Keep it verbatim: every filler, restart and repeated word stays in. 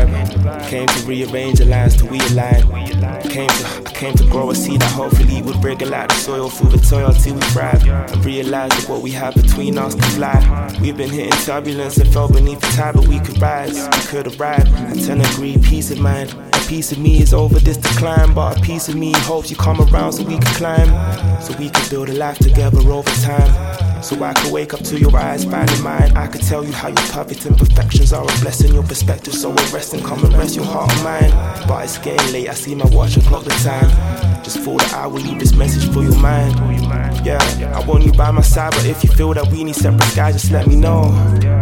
Came to rearrange the lines to realign. Came to, I came to grow a seed that hopefully would break a lot of soil through the toil till we thrive. And realize that what we have between us can fly. We've been hitting turbulence and fell beneath the tide, but we could rise, we could arrive. And turn a greed, peace of mind. A piece of me is over this decline, but a piece of me hopes you come around so we can climb. So we can build a life together over time. So I could wake up to your eyes, finding mine. I could tell you how your perfect imperfections are a blessing. Your perspective so arresting, come and rest your heart and mind. But it's getting late, I see my watch and clock the time. Just thought that I will leave this message for your mind. Yeah, I want you by my side, but if you feel that we need separate skies, just let me know.